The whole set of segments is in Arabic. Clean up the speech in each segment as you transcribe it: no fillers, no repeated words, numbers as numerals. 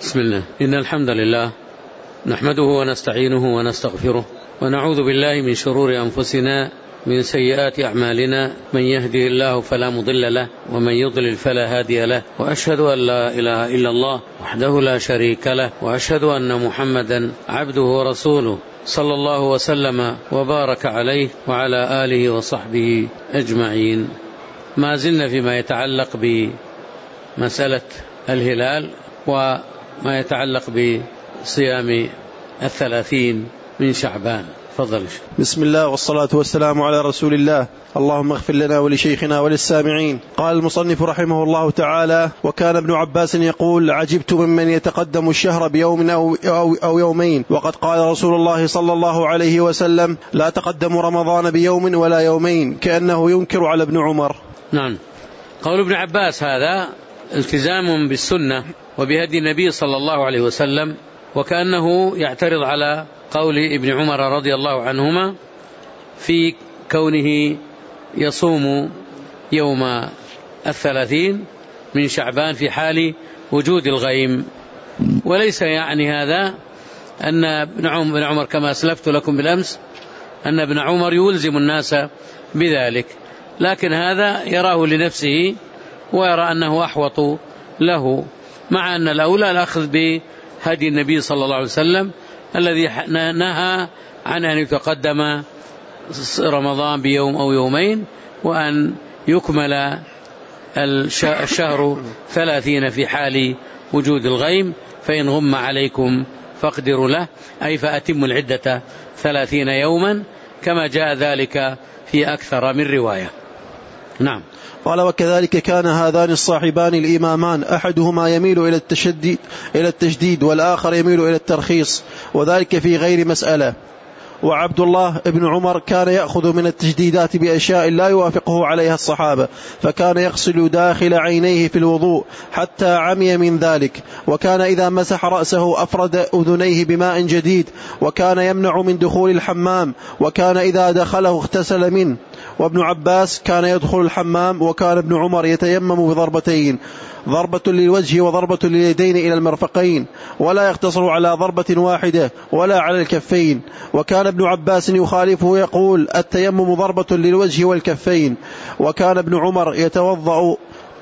بسم الله. إن الحمد لله نحمده ونستعينه ونستغفره ونعوذ بالله من شرور أنفسنا من سيئات أعمالنا، من يهده الله فلا مضل له ومن يضلل فلا هادي له، وأشهد أن لا إله إلا الله وحده لا شريك له، وأشهد أن محمدا عبده ورسوله صلى الله وسلم وبارك عليه وعلى آله وصحبه أجمعين. ما زلنا فيما يتعلق بمسألة الهلال وما يتعلق بصيام 30 من شعبان. فضل. بسم الله والصلاة والسلام على رسول الله. اللهم اغفر لنا ولشيخنا وللسامعين. قال المصنف رحمه الله تعالى: وكان ابن عباس يقول: عجبت ممن يتقدم الشهر بيوم أو يومين، وقد قال رسول الله صلى الله عليه وسلم: لا تقدموا رمضان بيوم ولا يومين، كأنه ينكر على ابن عمر. نعم. قول ابن عباس هذا التزام بالسنة وبهدي النبي صلى الله عليه وسلم، وكأنه يعترض على قول ابن عمر رضي الله عنهما في كونه يصوم يوم 30 من شعبان في حال وجود الغيم. وليس يعني هذا أن ابن عمر كما أسلفت لكم بالأمس أن ابن عمر يلزم الناس بذلك، لكن هذا يراه لنفسه ويرى أنه أحوط له، مع أن الأولى الأخذ بهدي النبي صلى الله عليه وسلم الذي نهى عن أن يتقدم رمضان بيوم أو يومين، وأن يكمل الشهر 30 في حال وجود الغيم، فإن غم عليكم فاقدروا له، أي فأتموا العدة 30 يوما، كما جاء ذلك في أكثر من رواية. نعم. قال: وكذلك كان هذان الصاحبان الإمامان أحدهما يميل إلى التشديد والآخر يميل إلى الترخيص، وذلك في غير مسألة. وعبد الله ابن عمر كان يأخذ من التجديدات بأشياء لا يوافقه عليها الصحابة، فكان يغسل داخل عينيه في الوضوء حتى عمي من ذلك، وكان إذا مسح رأسه أفرد أذنيه بماء جديد، وكان يمنع من دخول الحمام، وكان إذا دخله اغتسل منه. وابن عباس كان يدخل الحمام، وكان ابن عمر يتيمم بضربتين، ضربة للوجه وضربة لليدين إلى المرفقين، ولا يقتصر على ضربة واحدة ولا على الكفين. وكان ابن عباس يخالفه يقول: التيمم ضربة للوجه والكفين. وكان ابن عمر يتوضأ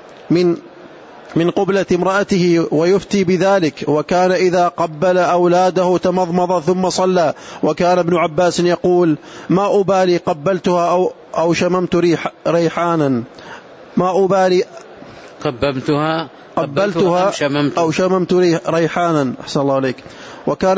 من قبلة امرأته ويفتي بذلك، وكان إذا قبل أولاده تمضمض ثم صلى. وكان ابن عباس يقول: ما أبالي قبلتها أو شممت ريحانا، ما أبالي قبلتها أو شممت ريحانا. أحسن الله عليك. وكان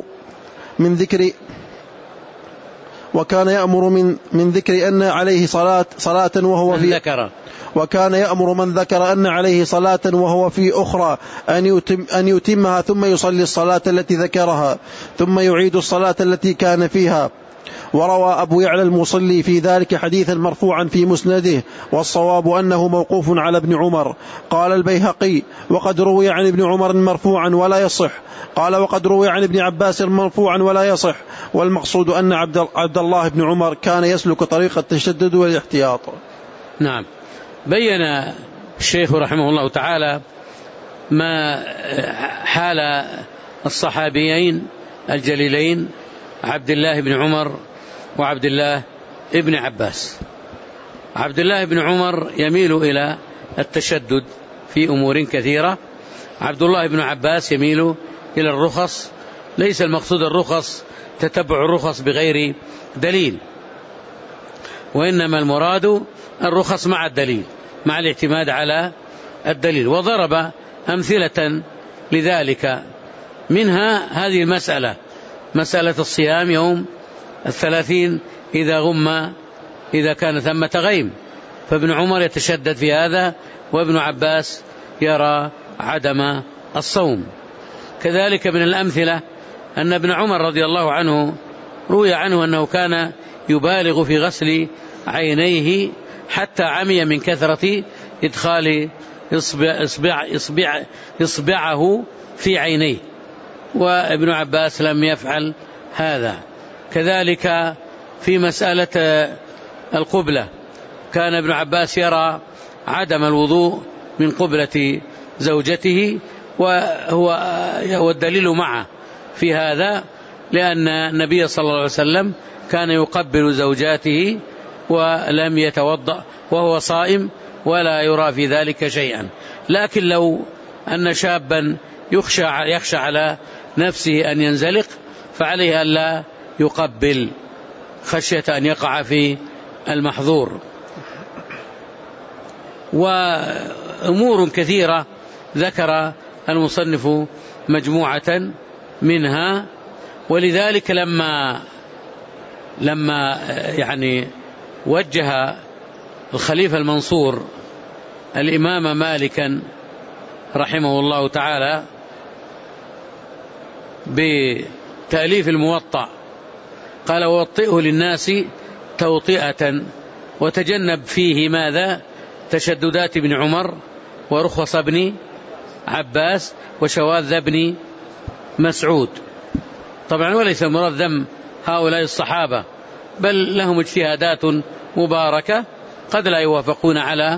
يأمر من ذكر أن عليه صلاة وهو في ذكر. وكان يأمر من ذكر أن عليه صلاة وهو في أخرى أن يتمها، ثم يصلي الصلاة التي ذكرها، ثم يعيد الصلاة التي كان فيها. وروى أبو يعلى المصلي في ذلك حديثا مرفوعا في مسنده، والصواب أنه موقوف على ابن عمر. قال البيهقي: وقد روي عن ابن عمر مرفوعا ولا يصح. قال: وقد روي عن ابن عباس مرفوعا ولا يصح. والمقصود أن عبد الله بن عمر كان يسلك طريق التشدد والاحتياط. نعم. بين الشيخ رحمه الله تعالى ما حال الصحابيين الجليلين عبد الله بن عمر وعبد الله بن عباس. عبد الله بن عمر يميل إلى التشدد في أمور كثيرة، عبد الله بن عباس يميل إلى الرخص. ليس المقصود الرخص تتبع الرخص بغير دليل، وإنما المراد الرخص مع الدليل، مع الاعتماد على الدليل. وضرب أمثلة لذلك، منها هذه المسألة، مسألة الصيام يوم 30 إذا كان ثمة غيم، فابن عمر يتشدد في هذا، وابن عباس يرى عدم الصوم. كذلك من الأمثلة أن ابن عمر رضي الله عنه روي عنه أنه كان يبالغ في غسل عينيه حتى عمي من كثرة إدخال إصبعه في عينيه، وابن عباس لم يفعل هذا. كذلك في مسألة القبلة كان ابن عباس يرى عدم الوضوء من قبلة زوجته، والدليل معه في هذا، لأن النبي صلى الله عليه وسلم كان يقبل زوجاته ولم يتوضأ وهو صائم ولا يرى في ذلك شيئا. لكن لو أن شابا يخشى على نفسه أن ينزلق فعليه ألا يقبل خشية أن يقع في المحظور. وأمور كثيرة ذكر المصنف مجموعة منها، ولذلك لما يعني وجه الخليفة المنصور الإمام مالكا رحمه الله تعالى بتأليف الموطأ قال: ووطئه للناس توطئة وتجنب فيه ماذا؟ تشددات ابن عمر ورخص ابن عباس وشواذ ابن مسعود. طبعا وليس المراد ذم هؤلاء الصحابة، بل لهم اجتهادات مباركة قد لا يوافقون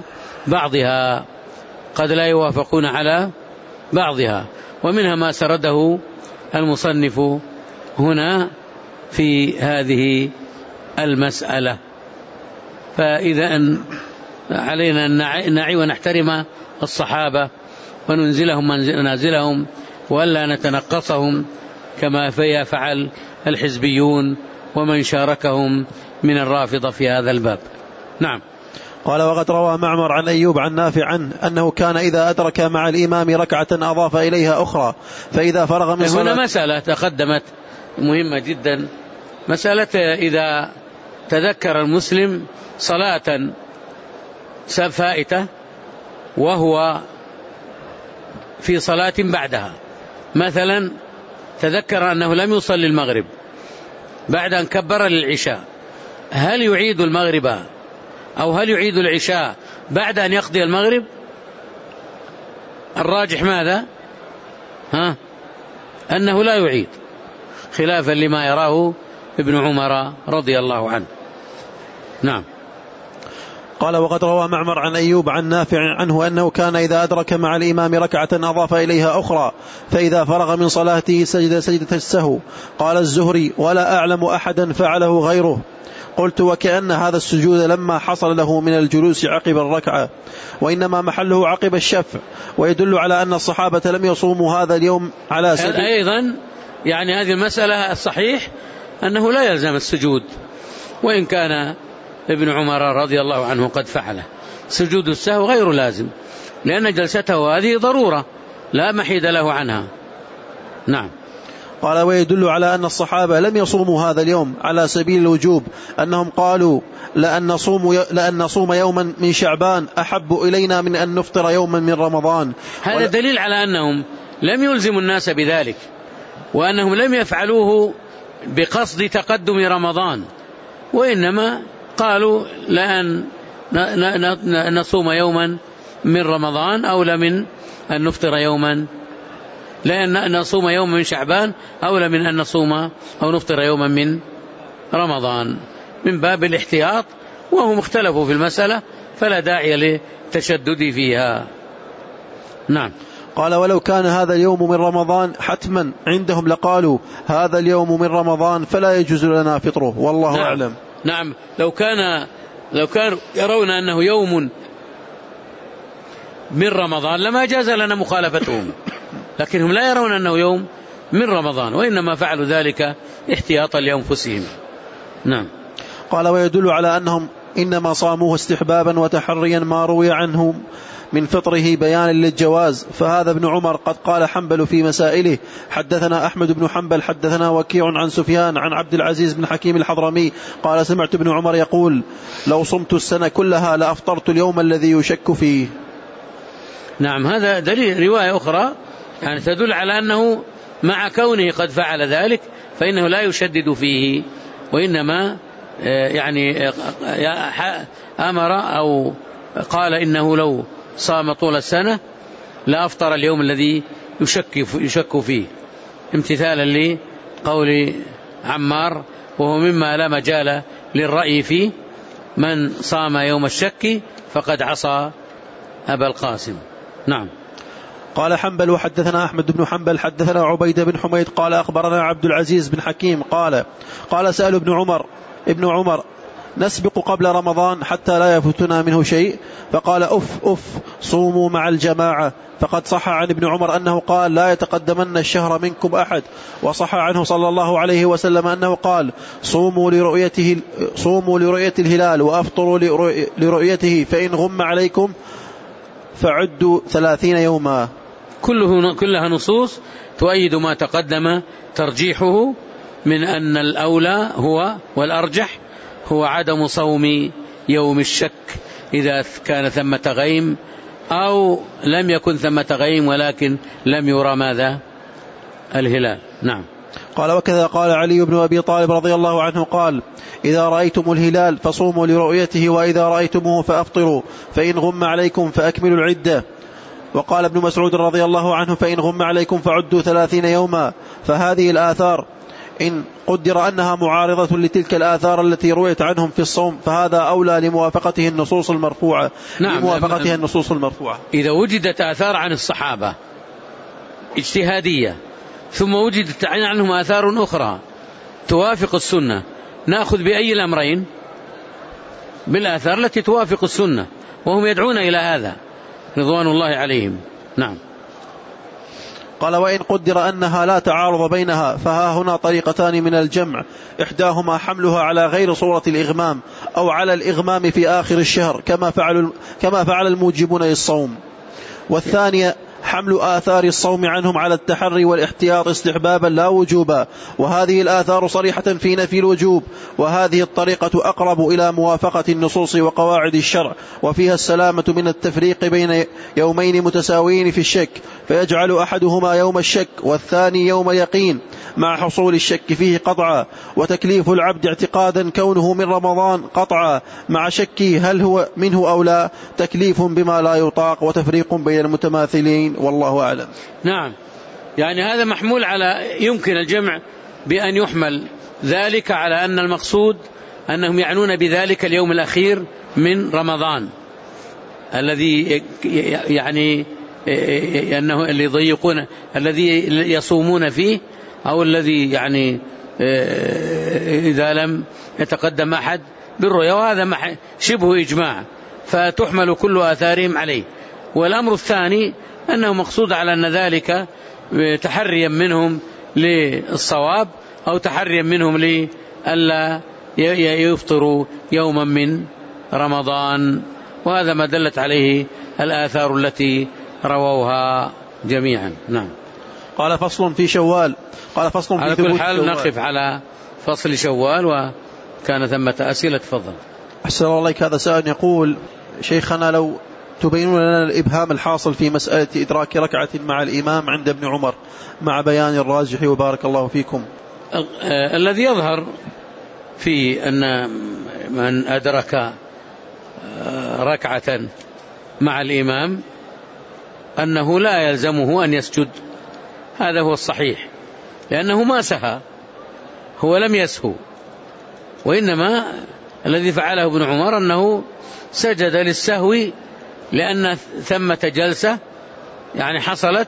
على بعضها، ومنها ما سرده المصنف هنا في هذه المسألة. فإذا علينا أن نعي ونحترم الصحابة وننزلهم منازلهم وألا نتنقصهم كما يفعل الحزبيون ومن شاركهم من الرافضة في هذا الباب. نعم. قال: وقد روى معمر عن أيوب عن نافع عنه أنه كان إذا أدرك مع الإمام ركعة أضاف إليها أخرى فإذا فرغ من صلاة. هنا مسألة تقدمت مهمة جدا، مسألة إذا تذكر المسلم صلاة فائتة وهو في صلاة بعدها، مثلا تذكر أنه لم يصلي المغرب بعد أن كبر للعشاء، هل يعيد المغرب أو هل يعيد العشاء بعد أن يقضي المغرب؟ الراجح ماذا؟ أنه لا يعيد، خلافا لما يراه ابن عمر رضي الله عنه. نعم. قال: وقد روى معمر عن أيوب عن نافع عنه أنه كان إذا أدرك مع الإمام ركعة أضاف إليها أخرى فإذا فرغ من صلاته سجد سجدة السهو. قال الزهري: ولا أعلم أحدا فعله غيره. قلت: وكأن هذا السجود لما حصل له من الجلوس عقب الركعة، وإنما محله عقب الشفع، ويدل على أن الصحابة لم يصوموا هذا اليوم على سبيل. أيضا يعني هذه المسألة الصحيح أنه لا يلزم السجود، وإن كان ابن عمر رضي الله عنه قد فعله. سجود السهو غير لازم، لأن جلسته هذه ضرورة لا محيد له عنها. نعم. قال: ويدل على أن الصحابة لم يصوموا هذا اليوم على سبيل الوجوب، أنهم قالوا: لأن نصوم يوما من شعبان أحب إلينا من أن نفطر يوما من رمضان. هذا دليل على أنهم لم يلزموا الناس بذلك، وأنهم لم يفعلوه بقصد تقدم رمضان، وإنما قالوا: لأن نصوم يوما من رمضان أولى من أن نفطر يوما، لأن نصوم يوما من شعبان أولى من أن نصوم أو نفطر يوما من رمضان، من باب الاحتياط، وهم اختلفوا في المسألة فلا داعي للتشدد فيها. نعم. قال: ولو كان هذا اليوم من رمضان حتما عندهم لقالوا: هذا اليوم من رمضان فلا يجوز لنا فطره، والله نعم. أعلم. نعم. لو كانوا يرون أنه يوم من رمضان لما جاز لنا مخالفتهم، لكنهم لا يرون أنه يوم من رمضان، وإنما فعلوا ذلك احتياطا لأنفسهم. نعم. قال: ويدل على أنهم إنما صاموه استحبابا وتحريا ما روي عنهم من فطره بيانا للجواز، فهذا ابن عمر قد قال حنبل في مسائله: حدثنا أحمد بن حنبل حدثنا وكيع عن سفيان عن عبد العزيز بن حكيم الحضرمي قال: سمعت ابن عمر يقول: لو صمت السنة كلها لأفطرت اليوم الذي يشك فيه. نعم. هذا دليل رواية أخرى يعني تدل على أنه مع كونه قد فعل ذلك فإنه لا يشدد فيه، وإنما يعني أمر أو قال إنه لو صام طول السنة لا أفطر اليوم الذي يشك فيه، امتثالا لقول عمار، وهو مما لا مجال للرأي فيه: من صام يوم الشك فقد عصى أبا القاسم. نعم. قال حنبل وحدثنا أحمد بن حنبل حدثنا عبيد بن حميد قال أخبرنا عبد العزيز بن حكيم قال سأل ابن عمر نسبق قبل رمضان حتى لا يفوتنا منه شيء؟ فقال أف صوموا مع الجماعة. فقد صح عن ابن عمر أنه قال لا يتقدمن الشهر منكم أحد، وصح عنه صلى الله عليه وسلم أنه قال صوموا لرؤية الهلال وأفطروا لرؤيته، فإن غم عليكم فعدوا 30 يوما. كلها نصوص تؤيد ما تقدم ترجيحه من أن الأولى هو والأرجح هو عدم صوم يوم الشك إذا كان ثمة غيم أو لم يكن ثمة غيم ولكن لم يرى ماذا؟ الهلال. نعم. قال وكذا قال علي بن أبي طالب رضي الله عنه قال إذا رأيتم الهلال فصوموا لرؤيته، وإذا رأيتموه فأفطروا، فإن غم عليكم فأكملوا العدة. وقال ابن مسعود رضي الله عنه فإن غم عليكم فعدوا 30 يوما. فهذه الآثار إن قدر أنها معارضة لتلك الآثار التي رويت عنهم في الصوم فهذا أولى لموافقته النصوص المرفوعة. نعم. النصوص المرفوعة إذا وجدت آثار عن الصحابة اجتهادية ثم وجدت عنهم آثار أخرى توافق السنة، نأخذ بأي الأمرين؟ بالآثار التي توافق السنة، وهم يدعون إلى هذا رضوان الله عليهم. نعم. قال وإن قدر أنها لا تعارض بينها فها هنا طريقتان من الجمع، إحداهما حملها على غير صورة الإغمام أو على الإغمام في آخر الشهر كما فعل الموجبون للصوم، والثانية حمل آثار الصوم عنهم على التحري والاحتياط استحبابا لا وجوبا، وهذه الآثار صريحة في نفي الوجوب، وهذه الطريقة أقرب إلى موافقة النصوص وقواعد الشرع، وفيها السلامة من التفريق بين يومين متساويين في الشك، فيجعل أحدهما يوم الشك والثاني يوم اليقين مع حصول الشك فيه قطعا، وتكليف العبد اعتقادا كونه من رمضان قطعا مع شكه هل هو منه أو لا تكليف بما لا يطاق وتفريق بين المتماثلين، والله أعلم. نعم، يعني هذا محمول على يمكن الجمع بأن يحمل ذلك على أن المقصود أنهم يعنون بذلك اليوم الأخير من رمضان الذي يعني أنه اللي يضيقون الذي يصومون فيه أو الذي يعني إذا لم يتقدم أحد بالرؤيا، وهذا شبه إجماع فتحمل كل آثارهم عليه. والأمر الثاني أنه مقصود على أن ذلك تحريا منهم للصواب أو تحريا منهم لألا يفطروا يوما من رمضان، وهذا ما دلت عليه الآثار التي رووها جميعا. نعم. قال فصل في شوال. قال فصل في على كل حال نقف على فصل شوال، وكان ثمة أسئلة. تفضل. أحسن الله عليك. هذا سائل يقول شيخنا لو تبينون لنا الإبهام الحاصل في مسألة إدراك ركعة مع الإمام عند ابن عمر مع بيان الراجح وبارك الله فيكم. الذي يظهر في أن من أدرك ركعة مع الإمام أنه لا يلزمه أن يسجد، هذا هو الصحيح، لأنه ما سهى، هو لم يسهو، وإنما الذي فعله ابن عمر أنه سجد للسهو لأن ثمة جلسة يعني حصلت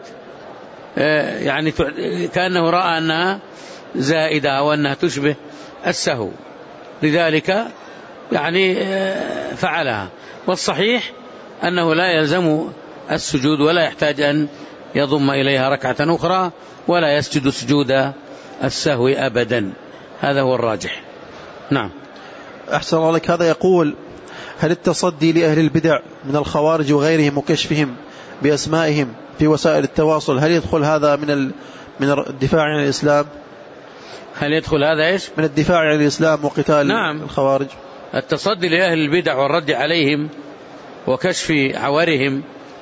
يعني كأنه رأى أنها زائدة أو أنها تشبه السهو، لذلك يعني فعلها. والصحيح أنه لا يلزم السجود ولا يحتاج أن يضم إليها ركعة أخرى ولا يسجد سجود السهو أبدا، هذا هو الراجح. نعم. أحسن الله لك. هذا يقول هل التصدي لأهل البدع من الخوارج وغيرهم وكشفهم بأسمائهم في وسائل التواصل هل يدخل هذا من الدفاع عن الإسلام؟ هل يدخل هذا إيش؟ من الدفاع عن الإسلام وقتال نعم. الخوارج. التصدي لأهل البدع والرد عليهم وكشف عورهم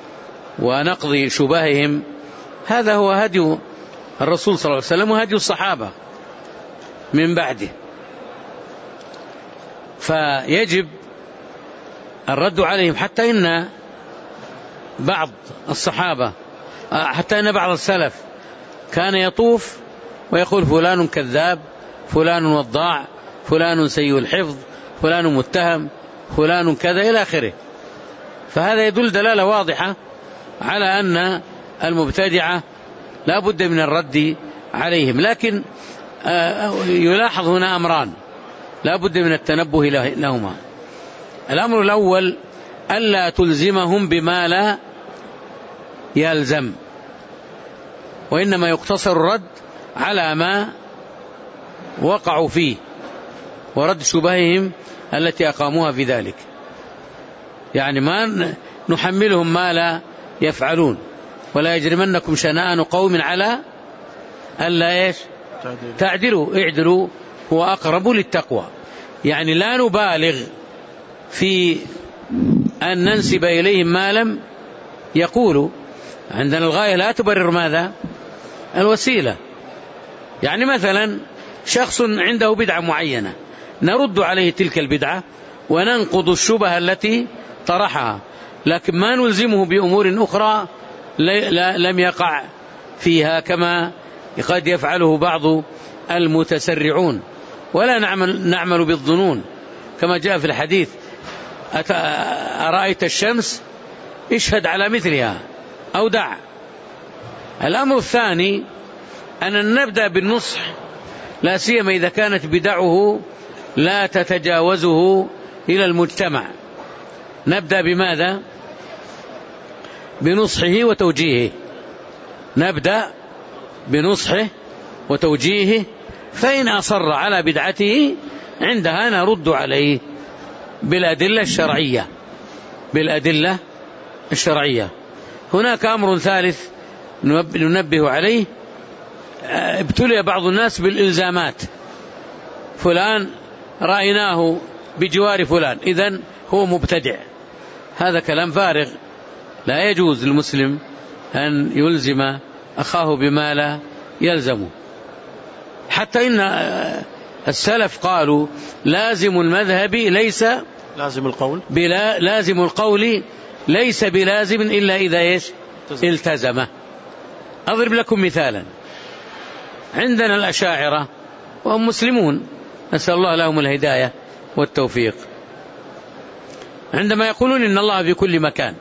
ونقض شبههم هذا هو هدي الرسول صلى الله عليه وسلم وهدي الصحابة من بعده، فيجب الرد عليهم، حتى إن بعض الصحابة حتى إن بعض السلف كان يطوف ويقول فلان كذاب، فلان وضاع، فلان سيء الحفظ، فلان متهم، فلان كذا إلى آخره. فهذا يدل دلالة واضحة على أن المبتدعة لا بد من الرد عليهم. لكن يلاحظ هنا أمران لا بد من التنبه لهما. الأمر الأول ألا تلزمهم بما لا يلزم، وإنما يقتصر الرد على ما وقعوا فيه ورد شبههم التي أقاموها في ذلك. يعني ما نحملهم ما لا يفعلون. ولا يجرمنكم شنآن قوم على ألا إيش تعدلوا اعدلوا هو أقرب للتقوى. يعني لا نبالغ في أن ننسب إليهم ما لم يقولوا. عندنا الغاية لا تبرر ماذا؟ الوسيلة. يعني مثلا شخص عنده بدعة معينة نرد عليه تلك البدعة وننقض الشبهة التي طرحها، لكن ما نلزمه بأمور أخرى لم يقع فيها كما قد يفعله بعض المتسرعون. ولا نعمل بالظنون كما جاء في الحديث أرأيت الشمس اشهد على مثلها أو دع. الأمر الثاني أن نبدأ بالنصح، لا سيما إذا كانت بدعه لا تتجاوزه إلى المجتمع. نبدأ بماذا؟ بنصحه وتوجيهه. نبدأ بنصحه وتوجيهه، فإن أصر على بدعته عندها نرد عليه بالأدلة الشرعية. بالأدلة الشرعية. هناك أمر ثالث ننبه عليه. ابتلي بعض الناس بالإلزامات. فلان رأيناه بجوار فلان إذن هو مبتدع. هذا كلام فارغ. لا يجوز للمسلم أن يلزم أخاه بما لا يلزمه. حتى إن السلف قالوا لازم المذهب ليس لازم القول ليس بلازم إلا إذا التزمه. أضرب لكم مثالا. عندنا الأشاعرة وهم مسلمون نسأل الله لهم الهداية والتوفيق، عندما يقولون إن الله في كل مكان،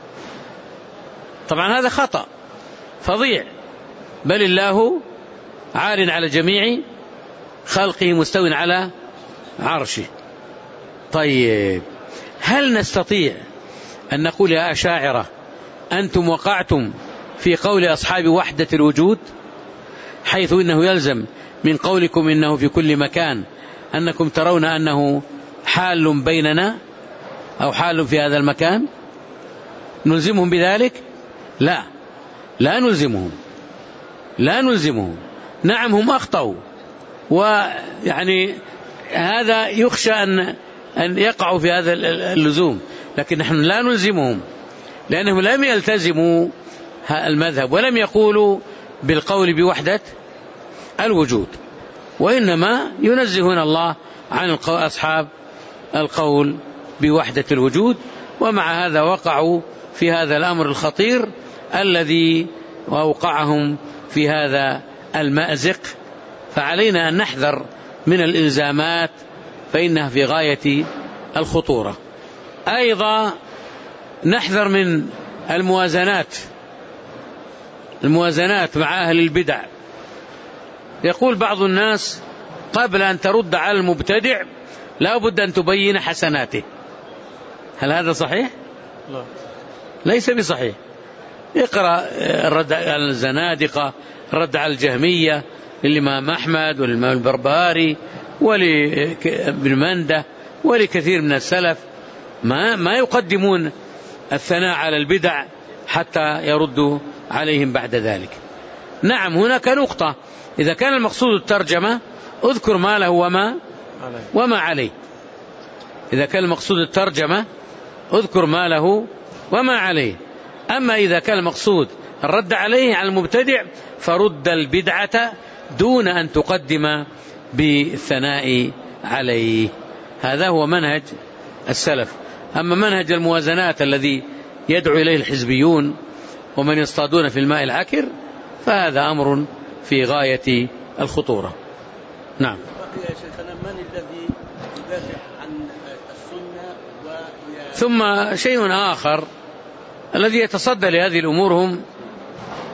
طبعا هذا خطأ فظيع. بل الله عال على جميع خلقه مستو على عرشه. طيب هل نستطيع أن نقول يا أشاعرة أنتم وقعتم في قول أصحاب وحدة الوجود، حيث إنه يلزم من قولكم إنه في كل مكان أنكم ترون أنه حال بيننا أو حال في هذا المكان؟ نلزمهم بذلك؟ لا نلزمهم. نعم هم أخطأوا، ويعني هذا يخشى أن يقعوا في هذا اللزوم، لكن نحن لا نلزمهم لأنهم لم يلتزموا المذهب ولم يقولوا بالقول بوحدة الوجود، وإنما ينزهون الله عن أصحاب القول بوحدة الوجود. ومع هذا وقعوا في هذا الأمر الخطير الذي وأوقعهم في هذا المأزق. فعلينا أن نحذر من الإلزامات فإنها في غاية الخطورة. أيضا نحذر من الموازنات مع أهل البدع. يقول بعض الناس قبل أن ترد على المبتدع لا بد أن تبين حسناته. هل هذا صحيح؟ لا، ليس بصحيح. اقرأ الرد على الزنادقة، الرد على الجهمية للإمام أحمد والإمام البربهاري ولابن منده ولكثير من السلف، ما يقدمون الثناء على البدع حتى يردوا عليهم بعد ذلك. نعم هناك نقطة، إذا كان المقصود الترجمة اذكر ما له وما عليه. إذا كان المقصود الترجمة اذكر ما له وما عليه. أما إذا كان المقصود الرد عليه على المبتدع فرد البدعة دون أن تقدم بالثناء عليه. هذا هو منهج السلف. أما منهج الموازنات الذي يدعو إليه الحزبيون ومن يصطادون في الماء العكر فهذا أمر في غاية الخطورة. نعم. يا شيخنا من الذي يدافع عن السنة ثم شيء آخر الذي يتصدى لهذه الأمور هم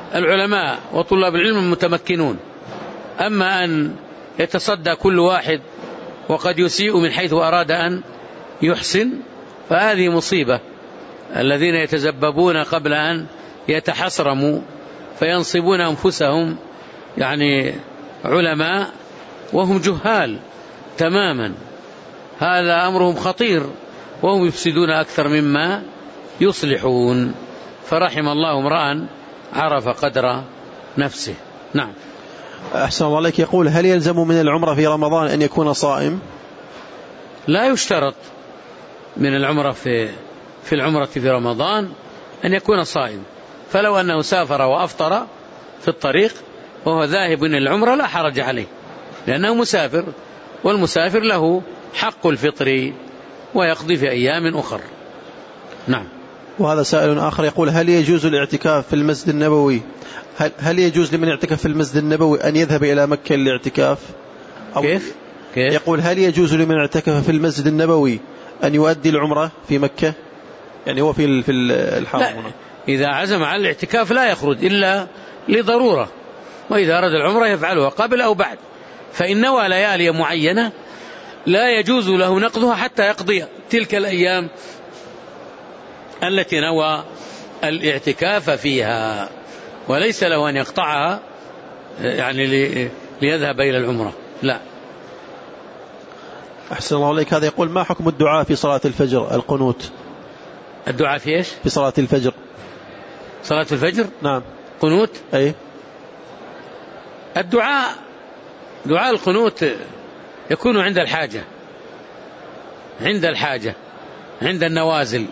العلماء وطلاب العلم المتمكنون. أما أن يتصدى كل واحد وقد يسيء من حيث أراد أن يحسن فهذه مصيبة. الذين يتزببون قبل أن يتحصرموا فينصبون أنفسهم يعني علماء وهم جهال تماما، هذا أمرهم خطير، وهم يفسدون أكثر مما يصلحون. فرحم الله امرأ عرف قدر نفسه. نعم. أحسن الله عليك. يقول هل يلزم من العمرة في رمضان أن يكون صائم؟ لا يشترط من العمرة في العمرة في رمضان أن يكون صائم، فلو أنه سافر وأفطر في الطريق وهو ذاهب إلى العمرة لا حرج عليه، لأنه مسافر، والمسافر له حق الفطر ويقضي في أيام أخر. نعم. وهذا سائل آخر يقول هل يجوز الاعتكاف في المسجد النبوي؟ هل يجوز لمن يعتكف في المسجد النبوي أن يذهب إلى مكة للاعتكاف؟ كيف؟ يقول هل يجوز لمن اعتكف في المسجد النبوي أن يؤدي العمرة في مكة؟ يعني هو في الحرم. لا، إذا عزم على الاعتكاف لا يخرج إلا لضرورة، وإذا أراد العمرة يفعلها قبل أو بعد، فإن نوى ليالي معينة لا يجوز له نقضها حتى يقضي تلك الأيام التي نوى الاعتكاف فيها، وليس له أن يقطعها يعني ليذهب إلى العمرة. لا. أحسن الله عليك. هذا يقول ما حكم الدعاء في صلاة الفجر القنوت؟ الدعاء في إيش؟ في صلاة الفجر. صلاة الفجر؟ نعم. قنوت؟ أي. دعاء القنوت يكون عند الحاجة، عند النوازل،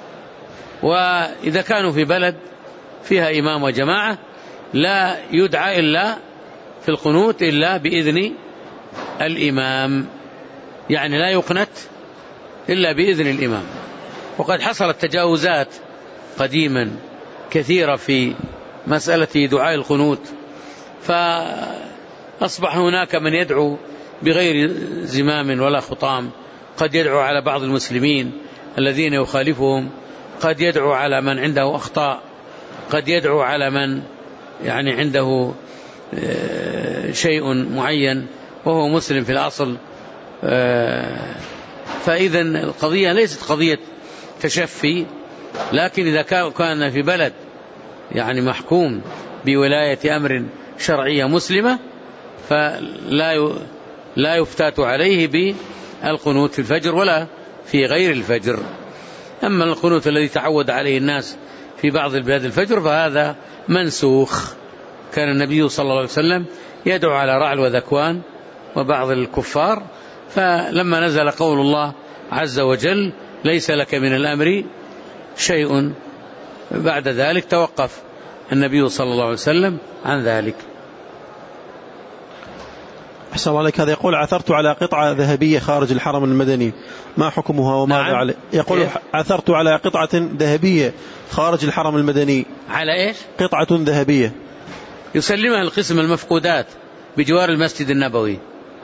وإذا كانوا في بلد فيها إمام وجماعة لا يدعى إلا في القنوت إلا بإذن الإمام، يعني لا يقنت إلا بإذن الإمام. وقد حصلت تجاوزات قديما كثيرة في مسألة دعاء القنوت، فأصبح هناك من يدعو بغير زمام ولا خطام، قد يدعو على بعض المسلمين الذين يخالفهم، قد يدعو على من عنده أخطاء، قد يدعو على من يعني عنده شيء معين وهو مسلم في الأصل. فإذا القضية ليست قضية تشفي، لكن إذا كان في بلد يعني محكوم بولاية أمر شرعية مسلمة فلا يفتات عليه بالقنوت في الفجر ولا في غير الفجر. أما القنوت الذي تعود عليه الناس في بعض البلاد الفجر فهذا منسوخ. كان النبي صلى الله عليه وسلم يدعو على رعل وذكوان وبعض الكفار، فلما نزل قول الله عز وجل ليس لك من الأمر شيء بعد ذلك توقف النبي صلى الله عليه وسلم عن ذلك. أحسن الله عليك. هذا يقول عثرت على قطعة ذهبية خارج الحرم المدني، ما حكمها وماذا عليه؟ يقول عثرت على قطعة ذهبية خارج الحرم المدني. على إيش؟ قطعة ذهبية. يسلمها القسم المفقودات بجوار المسجد النبوي.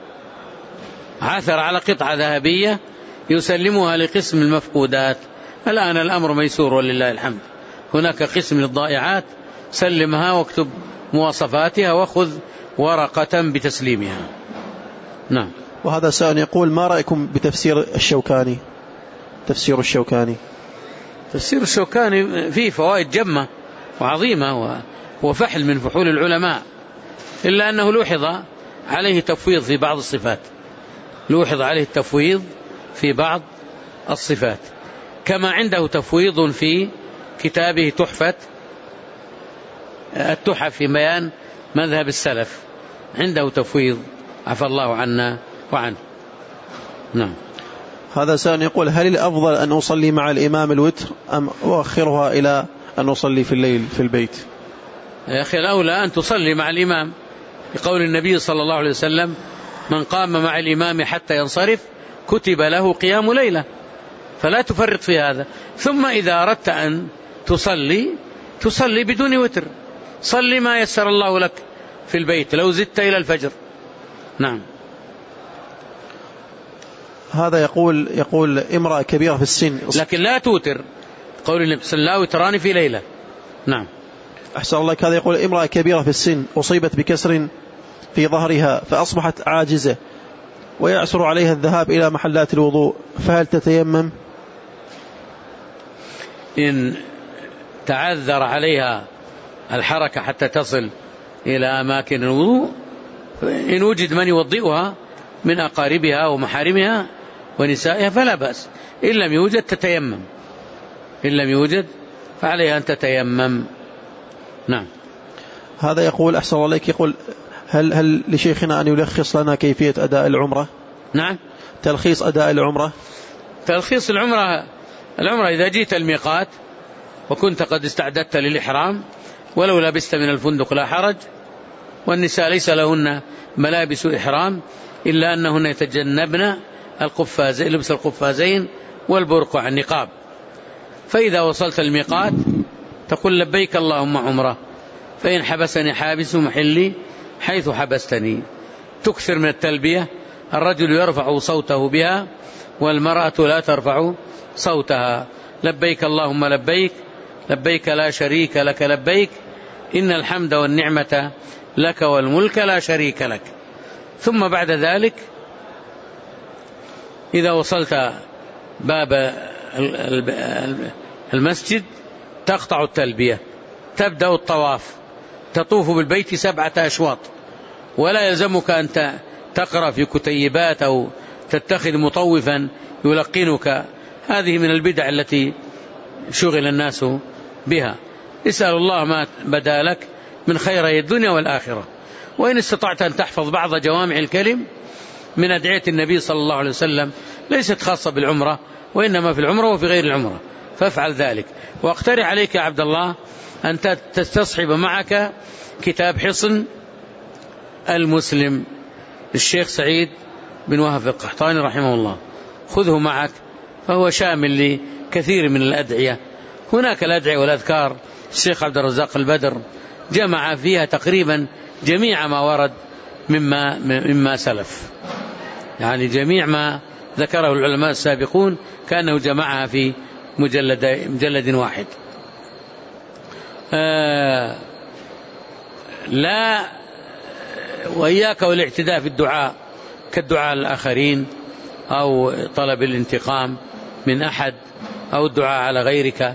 عثر على قطعة ذهبية يسلمها لقسم المفقودات. الآن الأمر ميسور ولله الحمد، هناك قسم للضائعات، سلمها واكتب مواصفاتها وخذ ورقة بتسليمها. نعم. وهذا سائل يقول ما رأيكم بتفسير الشوكاني؟ تفسير الشوكاني فيه فوائد جمة وعظيمة وفحل من فحول العلماء، إلا أنه لوحظ عليه تفويض في بعض الصفات، كما عنده تفويض في كتابه تحفة التحف في بيان مذهب السلف، عنده تفويض عفى الله عنا وعنه. نعم. هذا سائل يقول هل الأفضل أن أصلي مع الإمام الوتر أم أؤخرها إلى أن أصلي في الليل في البيت؟ يا أخي الأولى أن تصلي مع الإمام، لقول النبي صلى الله عليه وسلم من قام مع الإمام حتى ينصرف كتب له قيام ليلة، فلا تفرط في هذا. ثم إذا أردت أن تصلي بدون وتر، صلي ما يسر الله لك في البيت لو زدت إلى الفجر. نعم. هذا يقول امرأة كبيرة في السن لكن لا توتر، قول النبي صلى الله عليه وسلم لا وتران في ليلة. نعم. أحسن الله، هذا يقول امرأة كبيرة في السن أصيبت بكسر في ظهرها فأصبحت عاجزة ويعسر عليها الذهاب إلى محلات الوضوء، فهل تتيمم؟ إن تعذر عليها الحركة حتى تصل إلى أماكن الوضوء، إن وجد من يوضئها من أقاربها ومحارمها ونسائها فلا بأس، إن لم يوجد تتيمم، إن لم يوجد فعليها أن تتيمم. نعم. هذا يقول أحسن الله عليك، يقول هل لشيخنا أن يلخص لنا كيفية أداء العمرة؟ نعم. تلخيص أداء العمرة. تلخيص العمرة إذا جيت الميقات وكنت قد استعددت للإحرام ولو لبست من الفندق لا حرج، والنساء ليس لهن ملابس إحرام إلا أنهن يتجنبن القفازين، لبس القفازين والبرقع عن النقاب. فإذا وصلت الميقات تقول لبيك اللهم عمرة، فإن حبسني حابس محلي حيث حبستني. تكثر من التلبية، الرجل يرفع صوته بها والمرأة لا ترفع صوتها. لبيك اللهم لبيك، لبيك لا شريك لك لبيك، إن الحمد والنعمة لك والملك لا شريك لك. ثم بعد ذلك إذا وصلت باب المسجد تقطع التلبية، تبدأ الطواف، تطوف بالبيت 7 أشواط، ولا يلزمك أن تقرأ في كتيبات أو تتخذ مطوفا يلقنك. هذه من البدع التي شغل الناس بها. اسأل الله ما بدا لك من خيري الدنيا والآخرة. وإن استطعت أن تحفظ بعض جوامع الكلم من أدعية النبي صلى الله عليه وسلم ليست خاصة بالعمرة، وإنما في العمرة وفي غير العمرة، فافعل ذلك. واقترح عليك يا عبد الله أن تستصحب معك كتاب حصن المسلم للشيخ سعيد بن وهب القحطاني رحمه الله، خذه معك، فهو شامل لكثير من الأدعية. هناك الأدعية والأذكار الشيخ عبد الرزاق البدر جمع فيها تقريبا جميع ما ورد مما سلف، يعني جميع ما ذكره العلماء السابقون كأنه جمعها في مجلد واحد. لا، وإياك والاعتداء في الدعاء كالدعاء الآخرين أو طلب الانتقام من أحد أو الدعاء على غيرك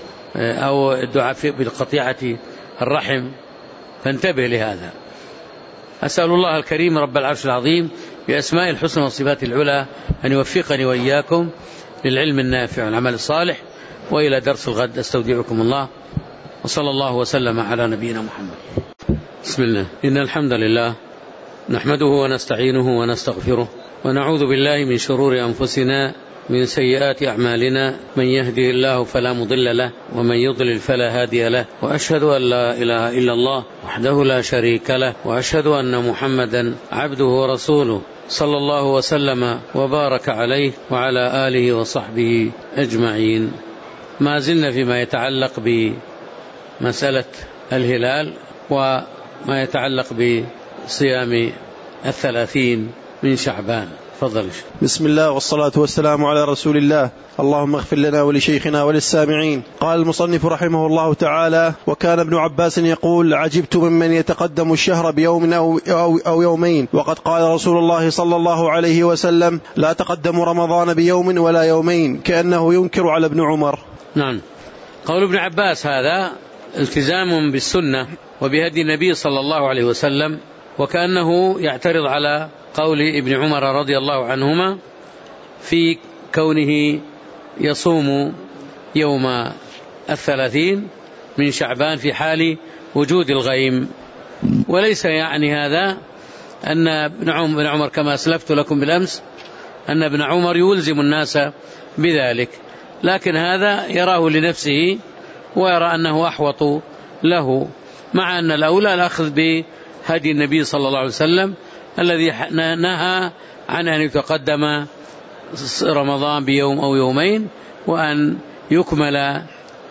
أو الدعاء بالقطيعة الرحم، فانتبه لهذا. أسأل الله الكريم رب العرش العظيم بأسماء الحسنى والصفات العلى أن يوفقني وإياكم للعلم النافع والعمل الصالح. وإلى درس الغد، أستودعكم الله، وصلى الله وسلم على نبينا محمد. بسم الله. إن الحمد لله نحمده ونستعينه ونستغفره، ونعوذ بالله من شرور أنفسنا من سيئات أعمالنا، من يهده الله فلا مضل له ومن يضلل فلا هادي له، وأشهد أن لا إله إلا الله وحده لا شريك له، وأشهد أن محمدا عبده ورسوله صلى الله وسلم وبارك عليه وعلى آله وصحبه أجمعين. ما زلنا فيما يتعلق بمسألة الهلال وما يتعلق بصيام 30 من شعبان. فضل. بسم الله والصلاة والسلام على رسول الله. اللهم اغفر لنا ولشيخنا وللسامعين. قال المصنف رحمه الله تعالى: وكان ابن عباس يقول: عجبت ممن يتقدم الشهر بيوم أو يومين، وقد قال رسول الله صلى الله عليه وسلم: لا تقدموا رمضان بيوم ولا يومين، كأنه ينكر على ابن عمر. نعم. قول ابن عباس هذا التزام بالسنة وبهدي النبي صلى الله عليه وسلم، وكأنه يعترض على قول ابن عمر رضي الله عنهما في كونه يصوم يوم 30 من شعبان في حال وجود الغيم. وليس يعني هذا أن ابن عمر كما أسلفت لكم بالأمس أن ابن عمر يلزم الناس بذلك، لكن هذا يراه لنفسه ويرى أنه أحوط له، مع أن الأولى الأخذ بهدي النبي صلى الله عليه وسلم الذي نهى عن أن يتقدم رمضان بيوم أو يومين، وأن يكمل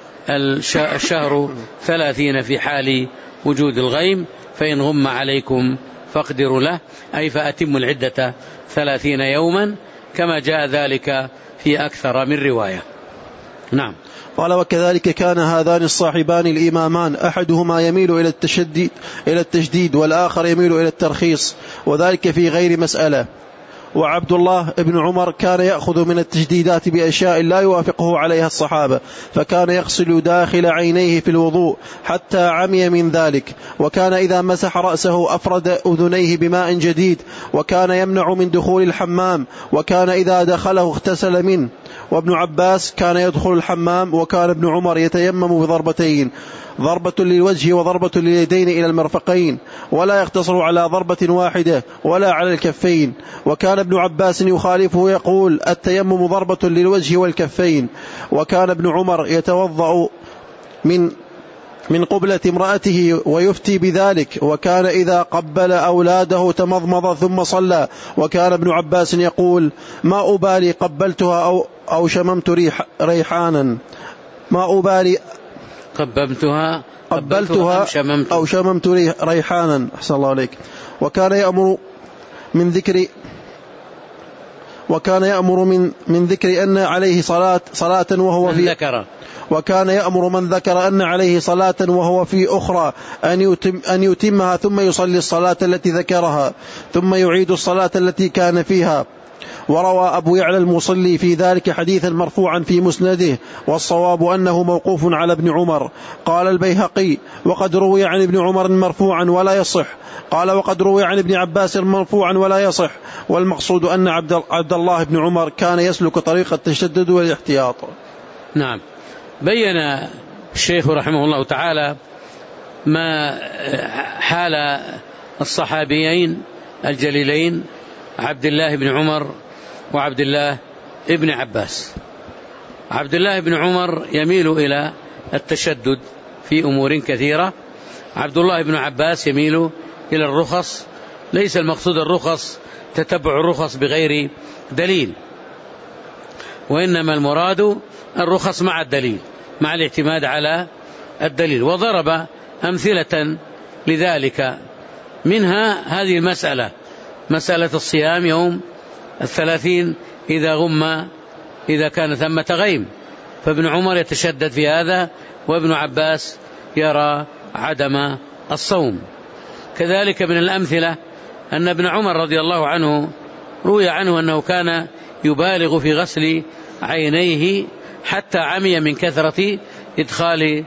الشهر 30 في حال وجود الغيم، فإن غم عليكم فاقدروا له، أي فأتموا العدة 30 يوما، كما جاء ذلك في أكثر من رواية. نعم. قال وكذلك كان هذان الصاحبان الإمامان أحدهما يميل إلى التشديد والآخر يميل إلى الترخيص، وذلك في غير مسألة. وعبد الله بن عمر كان يأخذ من التجديدات بأشياء لا يوافقه عليها الصحابة، فكان يغسل داخل عينيه في الوضوء حتى عمي من ذلك، وكان إذا مسح رأسه أفرد أذنيه بماء جديد، وكان يمنع من دخول الحمام، وكان إذا دخله اغتسل منه. وابن عباس كان يدخل الحمام، وكان ابن عمر يتيمم بضربتين، ضربة للوجه وضربة لليدين إلى المرفقين، ولا يقتصر على ضربة واحدة ولا على الكفين. وكان ابن عباس يخالفه يقول التيمم ضربة للوجه والكفين. وكان ابن عمر يتوضأ من قبلة امرأته ويفتي بذلك، وكان إذا قبل أولاده تمضمض ثم صلى. وكان ابن عباس يقول ما أبالي قبلتها أو شممت ريحانا، ما أبالي قبلتها أو شممت ريحانا. أحسن الله عليك. وكان يأمر من ذكر أن عليه صلاة وهو في ذكر. وكان يأمر من ذكر أن عليه صلاة وهو في أخرى أن يتمها، ثم يصلي الصلاة التي ذكرها، ثم يعيد الصلاة التي كان فيها. وروى أبو يعلى المصلي في ذلك حديثا مرفوعا في مسنده، والصواب أنه موقوف على ابن عمر. قال البيهقي وقد روي عن ابن عمر مرفوعا ولا يصح. قال وقد روي عن ابن عباس مرفوعا ولا يصح. والمقصود أن عبد الله بن عمر كان يسلك طريق التشدد والاحتياط. نعم. بين الشيخ رحمه الله تعالى ما حال الصحابيين الجليلين عبد الله بن عمر وعبد الله بن عباس. عبد الله بن عمر يميل إلى التشدد في أمور كثيرة، عبد الله بن عباس يميل إلى الرخص. ليس المقصود الرخص تتبع الرخص بغير دليل، وإنما المراد الرخص مع الدليل، مع الاعتماد على الدليل. وضرب أمثلة لذلك، منها هذه المسألة، مسألة الصيام يوم 30 إذا كان ثمة غيم، فابن عمر يتشدد في هذا، وابن عباس يرى عدم الصوم. كذلك من الأمثلة أن ابن عمر رضي الله عنه روي عنه أنه كان يبالغ في غسل عينيه حتى عمي من كثرة إدخال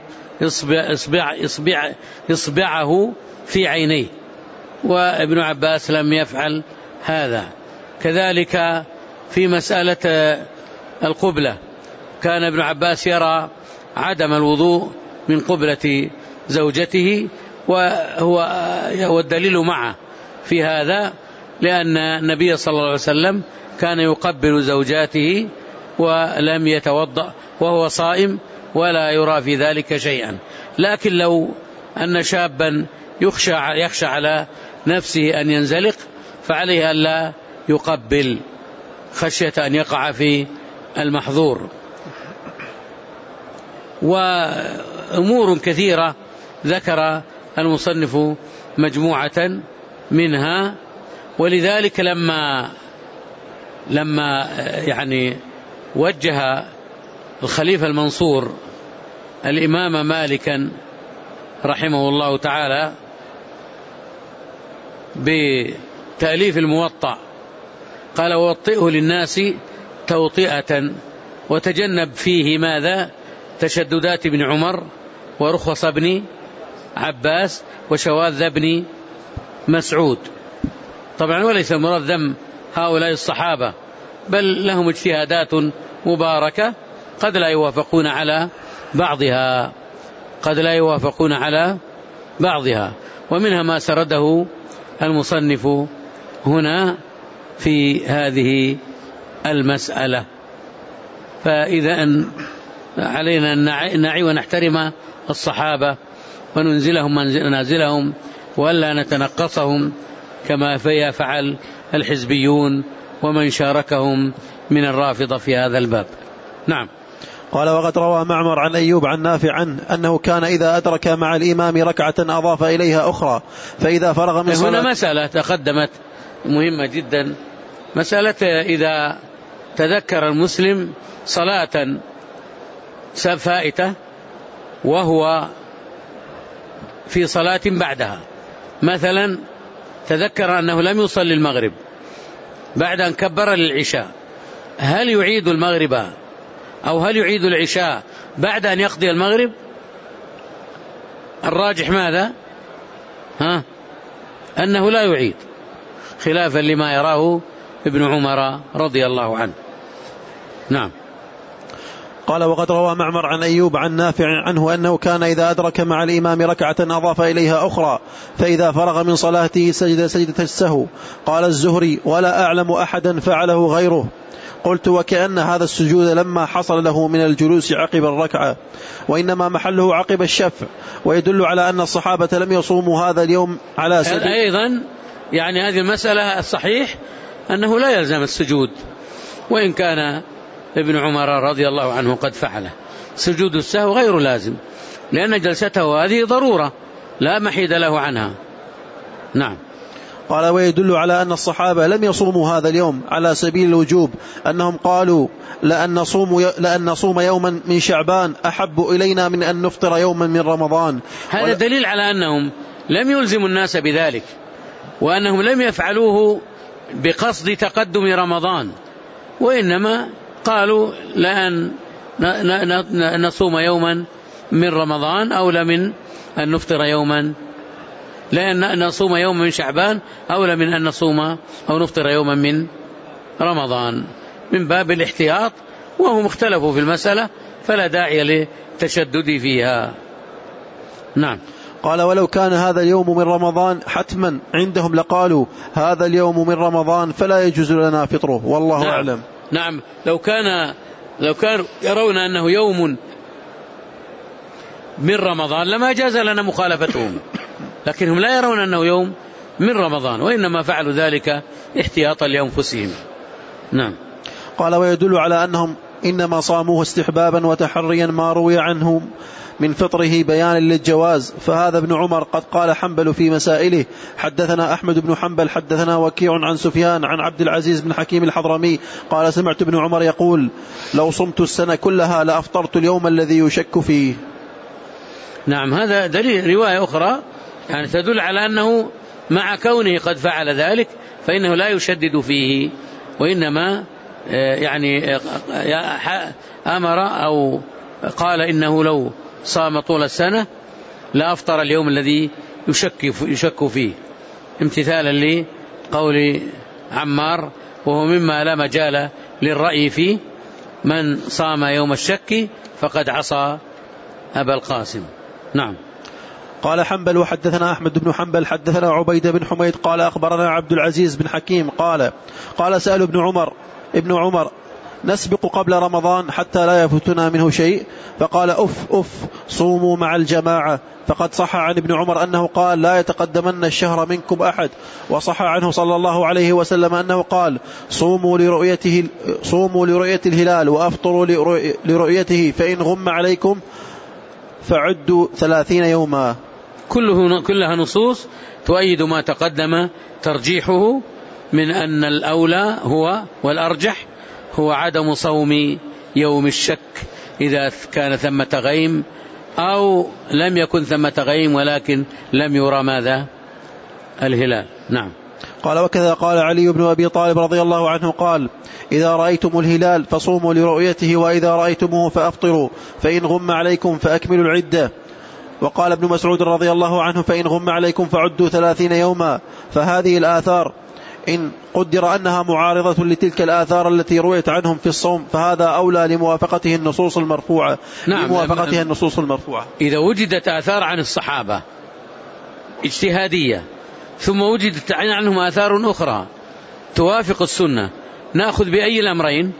إصبعه في عينيه، وابن عباس لم يفعل هذا. كذلك في مسألة القبلة كان ابن عباس يرى عدم الوضوء من قبلة زوجته، وهو الدليل معه في هذا، لأن النبي صلى الله عليه وسلم كان يقبل زوجاته ولم يتوضأ وهو صائم، ولا يرى في ذلك شيئا. لكن لو أن شابا يخشى على نفسه أن ينزلق، فعليه ألا يقبل خشية أن يقع في المحظور. وأمور كثيرة ذكر المصنف مجموعة منها. ولذلك لما يعني وجه الخليفة المنصور الإمام مالكا رحمه الله تعالى بتأليف الموطأ، قال ووطئه للناس توطئة، وتجنب فيه ماذا؟ تشددات ابن عمر ورخص ابن عباس وشواذ ابن مسعود. طبعا وليس المراد ذم هؤلاء الصحابة، بل لهم اجتهادات مباركة قد لا يوافقون على بعضها، ومنها ما سرده المصنف هنا في هذه المسألة. فإذا علينا أن نعي ونحترم الصحابة وننزلهم منازلهم، وألا نتنقصهم كما يفعل الحزبيون ومن شاركهم من الرافضة في هذا الباب. نعم. قال وقد روى معمر عن أيوب عن نافع عنه أنه كان إذا أدرك مع الإمام ركعة أضاف إليها أخرى، فإذا فرغ من صلاة. هنا مسألة تقدمت مهمة جدا، مسألة إذا تذكر المسلم صلاة فائتة وهو في صلاة بعدها، مثلا تذكر أنه لم يصلي المغرب بعد أن كبر للعشاء، هل يعيد المغرب أو هل يعيد العشاء بعد أن يقضي المغرب؟ الراجح ماذا؟ أنه لا يعيد، خلافا لما يراه ابن عمر رضي الله عنه. نعم. قال وقد روى معمر عن أيوب عن نافع عنه أنه كان إذا أدرك مع الإمام ركعة أضاف إليها أخرى، فإذا فرغ من صلاته سجد سجدة السهو. قال الزهري ولا أعلم أحدا فعله غيره. قلت وكأن هذا السجود لما حصل له من الجلوس عقب الركعة، وإنما محله عقب الشفع، ويدل على أن الصحابة لم يصوموا هذا اليوم على سبيل. أيضا يعني هذه المسألة الصحيح أنه لا يلزم السجود، وإن كان ابن عمر رضي الله عنه قد فعله. سجود السهو غير لازم، لأن جلسته هذه ضرورة لا محيد له عنها. نعم. قال ويدل على أن الصحابة لم يصوموا هذا اليوم على سبيل الوجوب، أنهم قالوا لأن نصوم يوما من شعبان أحب إلينا من أن نفطر يوما من رمضان. هذا دليل على أنهم لم يلزموا الناس بذلك، وأنهم لم يفعلوه بقصد تقدم رمضان، وإنما قالوا لأن نصوم يوما من رمضان أولى من أن نفطر يوما، لأن نصوم يوما من شعبان أولى من أن نصوم أو نفطر يوما من رمضان، من باب الاحتياط، وهم اختلفوا في المسألة فلا داعي للتشدد فيها. نعم. قال ولو كان هذا اليوم من رمضان حتما عندهم لقالوا هذا اليوم من رمضان فلا يجوز لنا فطره، والله نعم. أعلم. نعم. لو كانوا يرون أنه يوم من رمضان لما جاز لنا مخالفتهم، لكنهم لا يرون أنه يوم من رمضان، وإنما فعلوا ذلك احتياطا لأنفسهم. نعم. قال ويدل على أنهم إنما صاموه استحبابا وتحريا ما روي عنهم من فطره بيانا للجواز، فهذا ابن عمر قد قال حنبل في مسائله. حدثنا أحمد بن حنبل حدثنا وكيع عن سفيان عن عبد العزيز بن حكيم الحضرمي قال سمعت ابن عمر يقول لو صمت السنة كلها لأفطرت اليوم الذي يشك فيه. نعم. هذا دليل رواية أخرى يعني تدل على أنه مع كونه قد فعل ذلك فإنه لا يشدد فيه، وإنما يعني أمر أو قال إنه لو صام طول السنة لا أفطر اليوم الذي يشك فيه، امتثالا لقول عمار، وهو مما لا مجال للرأي فيه، من صام يوم الشك فقد عصى أبا القاسم. نعم. قال حنبل وحدثنا أحمد بن حنبل حدثنا عبيد بن حميد قال أخبرنا عبد العزيز بن حكيم قال سأل ابن عمر نسبق قبل رمضان حتى لا يفوتنا منه شيء؟ فقال أف صوموا مع الجماعة، فقد صح عن ابن عمر أنه قال لا يتقدمن الشهر منكم أحد، وصح عنه صلى الله عليه وسلم أنه قال صوموا لرؤية الهلال وأفطروا لرؤيته، فإن غم عليكم فعدوا 30 يوما. كلها نصوص تؤيد ما تقدم، ترجيحه من أن الأولى هو والأرجح هو عدم صوم يوم الشك إذا كان ثمة غيم أو لم يكن ثمة غيم ولكن لم يرى ماذا؟ الهلال. نعم. قال وكذا قال علي بن أبي طالب رضي الله عنه قال إذا رأيتم الهلال فصوموا لرؤيته، وإذا رأيتموه فأفطروا، فإن غم عليكم فأكملوا العدة. وقال ابن مسعود رضي الله عنه فإن غم عليكم فعدوا 30 يوما. فهذه الآثار إن قدر أنها معارضة لتلك الآثار التي رويت عنهم في الصوم فهذا أولى لموافقته النصوص المرفوعة. نعم. النصوص المرفوعة. إذا وجدت آثار عن الصحابة اجتهادية ثم وجدت عنهم آثار أخرى توافق السنة، نأخذ بأي الأمرين؟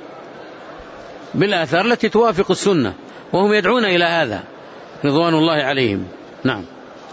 بالآثار التي توافق السنة، وهم يدعون إلى هذا رضوان الله عليهم. نعم.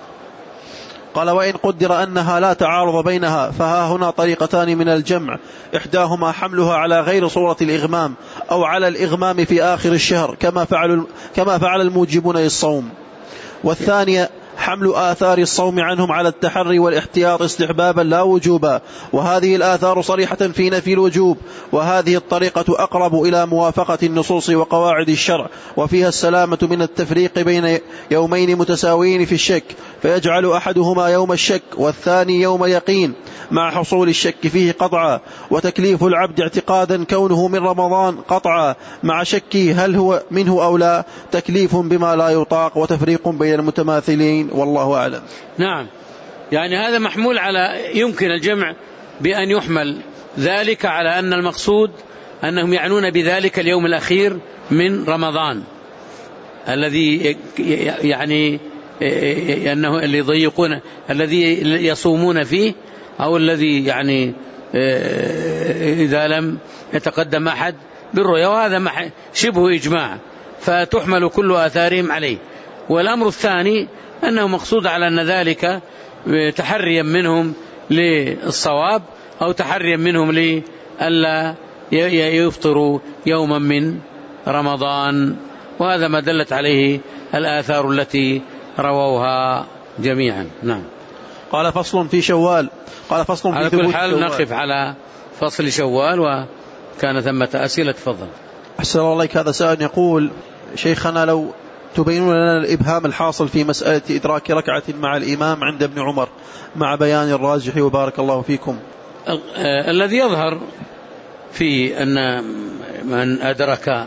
قال وإن قدر أنها لا تعارض بينها فها هنا طريقتان من الجمع، إحداهما حملها على غير صورة الإغمام أو على الإغمام في آخر الشهر كما فعل الموجبون للصوم، والثانية حمل آثار الصوم عنهم على التحري والاحتياط استحبابا لا وجوبا، وهذه الآثار صريحة في نفي الوجوب، وهذه الطريقة أقرب إلى موافقة النصوص وقواعد الشرع، وفيها السلامة من التفريق بين يومين متساويين في الشك، فيجعل أحدهما يوم الشك والثاني يوم يقين مع حصول الشك فيه قطعا، وتكليف العبد اعتقادا كونه من رمضان قطعا مع شكه هل هو منه أو لا تكليف بما لا يطاق وتفريق بين المتماثلين، والله أعلم. نعم، يعني هذا محمول على يمكن الجمع بأن يحمل ذلك على أن المقصود أنهم يعنون بذلك اليوم الأخير من رمضان الذي يعني أنه اللي يضيقون الذي يصومون فيه، أو الذي يعني إذا لم يتقدم أحد بالرؤيا، وهذا شبه إجماع، فتحمل كل آثارهم عليه. والأمر الثاني أنه مقصود على أن ذلك تحريا منهم للصواب أو تحريا منهم لألا يفطروا يوما من رمضان، وهذا ما دلت عليه الآثار التي رووها جميعا. نعم. قال فصل في شوال. قال فصل في على كل حال نقف على فصل شوال، وكان ثمة أسئلة. تفضل. أحسن الله عليك. هذا سائل يقول: شيخنا لو تبينون لنا الإبهام الحاصل في مسألة إدراك ركعة مع الإمام عند ابن عمر مع بيان الراجح، وبارك الله فيكم. الذي يظهر في أن من أدرك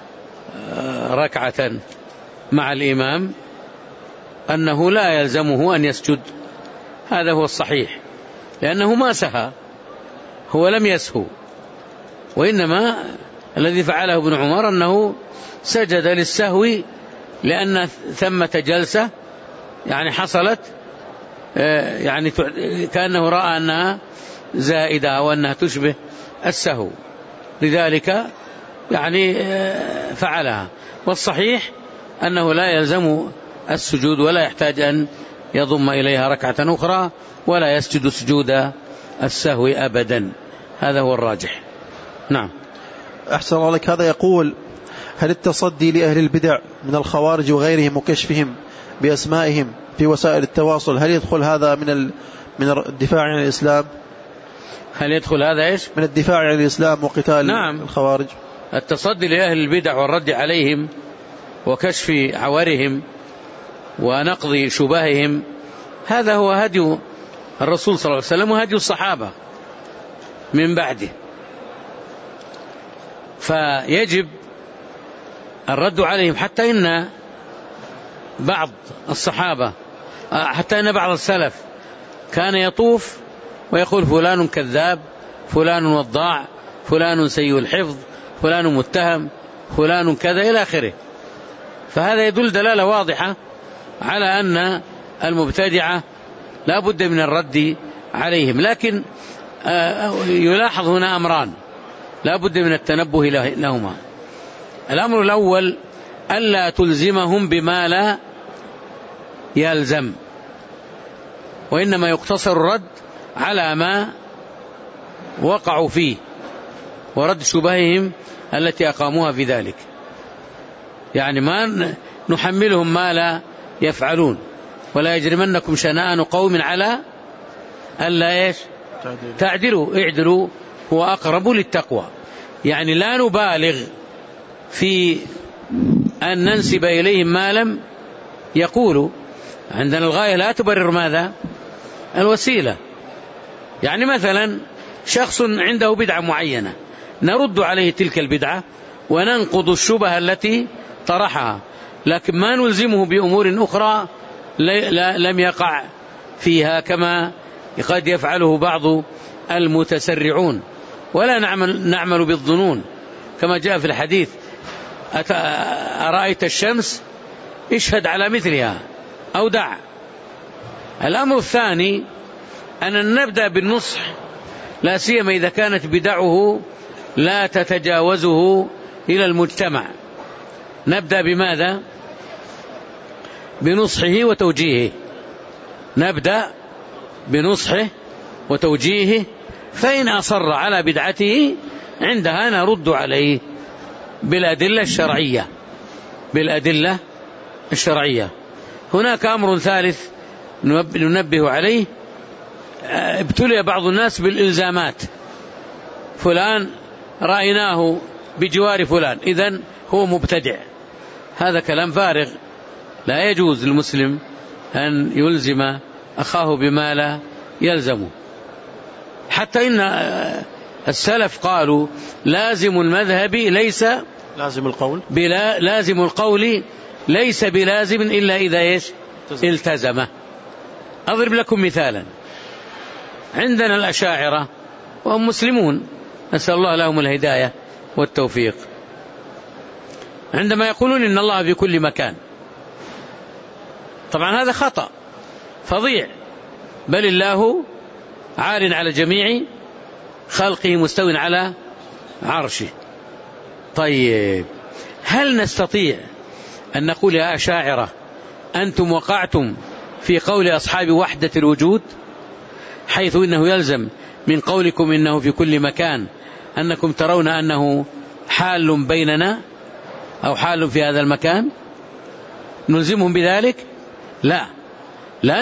ركعة مع الإمام أنه لا يلزمه أن يسجد، هذا هو الصحيح، لأنه ما سهى، هو لم يسهو، وإنما الذي فعله ابن عمر أنه سجد للسهو لأن ثمة جلسة يعني حصلت، يعني كأنه رأى أنها زائدة وأنها تشبه السهو، لذلك يعني فعلها. والصحيح أنه لا يلزم السجود ولا يحتاج أن يضم إليها ركعة أخرى ولا يسجد سجود السهو أبدا، هذا هو الراجح. نعم. أحسن الله لك. هذا يقول: هل التصدي لأهل البدع من الخوارج وغيرهم وكشفهم بأسمائهم في وسائل التواصل، هل يدخل هذا من الدفاع عن الإسلام؟ هل يدخل هذا إيش؟ من الدفاع عن الإسلام وقتال نعم. الخوارج. التصدي لأهل البدع والرد عليهم وكشف عورهم ونقض شبههم، هذا هو هدي الرسول صلى الله عليه وسلم وهدي الصحابة من بعده، فيجب الرد عليهم. حتى إن بعض الصحابة، حتى إن بعض السلف كان يطوف ويقول فلان كذاب، فلان وضاع، فلان سيء الحفظ، فلان متهم، فلان كذا إلى آخره. فهذا يدل دلالة واضحة على أن المبتدعة لا بد من الرد عليهم، لكن يلاحظ هنا أمران لا بد من التنبه لهما. الأمر الأول: ألا تلزمهم بما لا يلزم، وإنما يقتصر الرد على ما وقعوا فيه ورد شبههم التي أقاموها في ذلك، يعني ما نحملهم ما لا يفعلون. ولا يجرمنكم شنآن قوم على ألا تعدلوا، اعدلوا هو أقرب للتقوى. يعني لا نبالغ في أن ننسب إليهم ما لم يقولوا، عندنا الغاية لا تبرر ماذا؟ الوسيلة. يعني مثلا شخص عنده بدعة معينة، نرد عليه تلك البدعة وننقض الشبهة التي طرحها، لكن ما نلزمه بأمور أخرى لم يقع فيها كما قد يفعله بعض المتسرعون. ولا نعمل بالظنون كما جاء في الحديث: أرأيت الشمس اشهد على مثلها أو دع. الأمر الثاني أن نبدأ بالنصح، لا سيما إذا كانت بدعه لا تتجاوزه إلى المجتمع. نبدأ بماذا؟ بنصحه وتوجيهه. نبدأ بنصحه وتوجيهه، فإن أصر على بدعته عندها نرد عليه بالأدلة الشرعية. هناك أمر ثالث ننبه عليه. ابتلي بعض الناس بالإلزامات، فلان رأيناه بجوار فلان إذن هو مبتدع. هذا كلام فارغ، لا يجوز للمسلم أن يلزم أخاه بما لا يلزمه. حتى إن السلف قالوا لازم المذهب ليس لازم القول ليس بلازم إلا إذا التزمه. أضرب لكم مثالا. عندنا الأشاعرة وهم مسلمون، نسأل الله لهم الهداية والتوفيق، عندما يقولون إن الله في كل مكان، طبعا هذا خطأ فظيع، بل الله عال على جميع خلقه مستو على عرشه. طيب هل نستطيع أن نقول يا أشاعرة أنتم وقعتم في قول أصحاب وحدة الوجود، حيث إنه يلزم من قولكم إنه في كل مكان أنكم ترون أنه حال بيننا أو حال في هذا المكان؟ نلزمهم بذلك؟ لا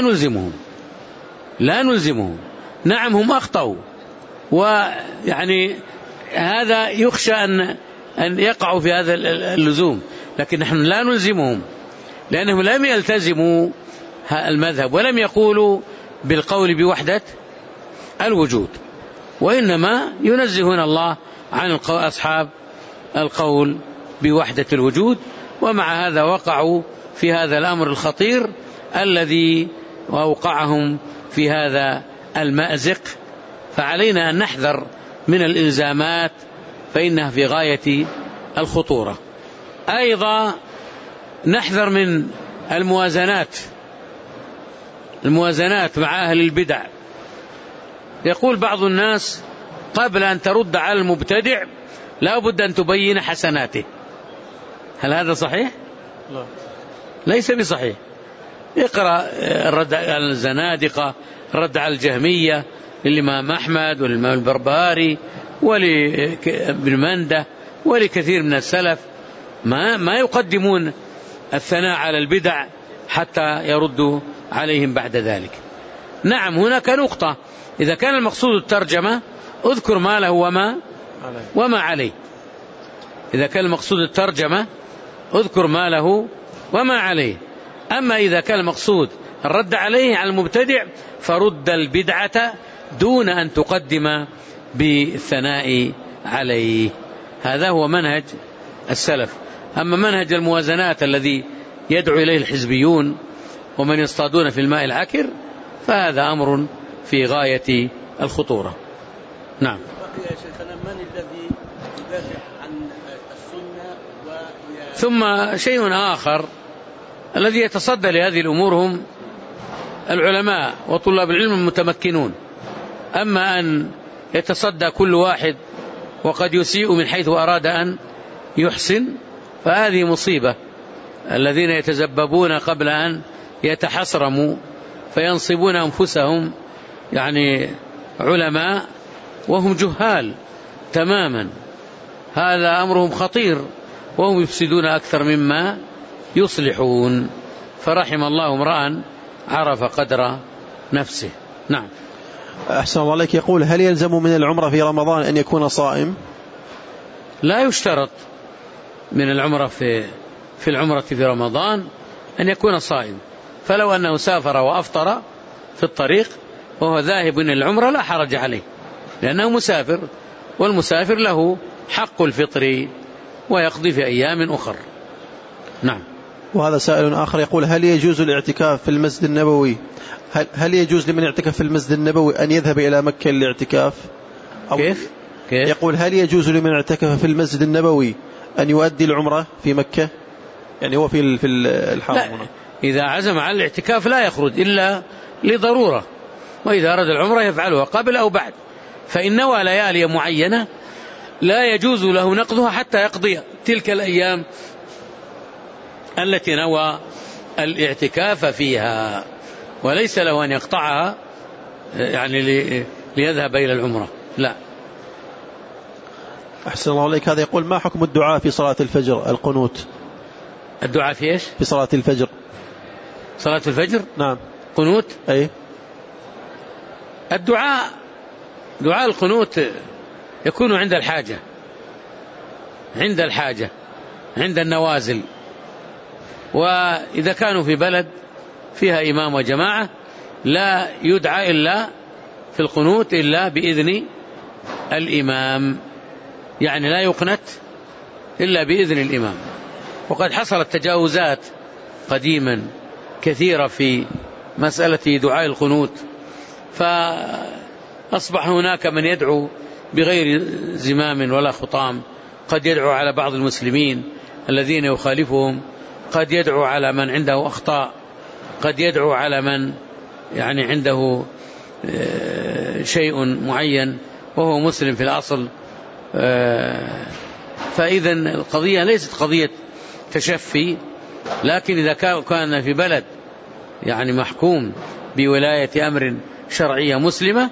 نلزمهم. نعم هم أخطأوا، ويعني هذا يخشى أن يقعوا في هذا اللزوم، لكن نحن لا نلزمهم، لأنهم لم يلتزموا المذهب ولم يقولوا بالقول بوحدة الوجود، وإنما ينزهون الله عن أصحاب القول بوحدة الوجود. ومع هذا وقعوا في هذا الأمر الخطير الذي أوقعهم في هذا المأزق. فعلينا أن نحذر من الإلزامات، فإنها في غاية الخطورة. أيضا نحذر من الموازنات مع أهل البدع. يقول بعض الناس قبل أن ترد على المبتدع لا بد أن تبين حسناته. هل هذا صحيح؟ لا، ليس بصحيح. اقرأ الرد على الزنادقة، الرد على الجهمية للإمام أحمد والإمام البربهاري ولابن منده ولكثير من السلف، ما يقدمون الثناء على البدع حتى يردوا عليهم بعد ذلك. نعم هناك نقطة، إذا كان المقصود الترجمة اذكر ما له وما عليه. إذا كان المقصود الترجمة اذكر ما له وما عليه. أما إذا كان المقصود الرد عليه على المبتدع فرد البدعة دون أن تقدم بالثناء عليه. هذا هو منهج السلف. أما منهج الموازنات الذي يدعو إليه الحزبيون ومن يصطادون في الماء العكر فهذا أمر في غاية الخطورة. نعم. يا شيخنا من الذي يدافع عن السنة؟ ثم شيء آخر الذي يتصدى لهذه الأمور هم العلماء وطلاب العلم المتمكنون. أما أن يتصدى كل واحد وقد يسيء من حيث أراد أن يحسن فهذه مصيبة. الذين يتزببون قبل أن يتحصرموا فينصبون أنفسهم يعني علماء وهم جهال تماما، هذا أمرهم خطير، وهم يفسدون أكثر مما يصلحون. فرحم الله امرأ عرف قدر نفسه. نعم. أحسن الله عليك. يقول هل يلزم من العمرة في رمضان أن يكون صائم؟ لا يشترط من العمرة في العمرة في رمضان أن يكون صائم، فلو أنه سافر وأفطر في الطريق وهو ذاهب إلى العمرة لا حرج عليه، لأنه مسافر، والمسافر له حق الفطر ويقضي في أيام أخر. نعم. وهذا سائل آخر يقول هل يجوز الاعتكاف في المسجد النبوي؟ هل يجوز لمن يعتكف في المسجد النبوي أن يذهب إلى مكة للاعتكاف؟ كيف؟ يقول هل يجوز لمن اعتكف في المسجد النبوي أن يؤدي العمرة في مكة؟ يعني هو في الحرم هنا. إذا عزم على الاعتكاف لا يخرج إلا لضرورة، وإذا أراد العمرة يفعلها قبل أو بعد، فإن نوى ليالي معينة لا يجوز له نقضها حتى يقضي تلك الأيام التي نوى الاعتكاف فيها، وليس له أن يقطعها يعني ليذهب إلى العمرة. لا. أحسن الله عليك. هذا يقول ما حكم الدعاء في صلاة الفجر القنوت؟ الدعاء في إيش؟ في صلاة الفجر. صلاة الفجر. نعم. قنوت. أي. الدعاء، دعاء القنوت يكون عند الحاجة، عند الحاجة، عند النوازل. وإذا كانوا في بلد فيها إمام وجماعة لا يدعى إلا في القنوت إلا بإذن الإمام، يعني لا يقنت إلا بإذن الإمام. وقد حصلت تجاوزات قديما كثيرة في مسألة دعاء القنوت، فأصبح هناك من يدعو بغير زمام ولا خطام، قد يدعو على بعض المسلمين الذين يخالفهم، قد يدعو على من عنده أخطاء، قد يدعو على من يعني عنده شيء معين وهو مسلم في الأصل. فإذا القضية ليست قضية تشفي، لكن إذا كان في بلد يعني محكوم بولاية أمر شرعية مسلمة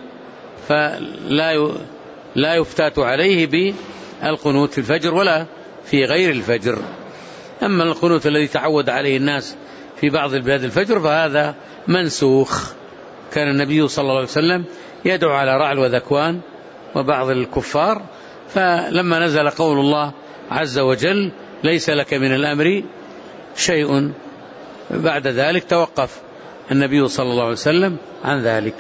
فلا يفتات عليه بالقنوت في الفجر ولا في غير الفجر. أما القنوت الذي تعود عليه الناس في بعض البلاد الفجر فهذا منسوخ. كان النبي صلى الله عليه وسلم يدعو على رعل وذكوان وبعض الكفار، فلما نزل قول الله عز وجل ليس لك من الأمر شيء بعد ذلك توقف النبي صلى الله عليه وسلم عن ذلك.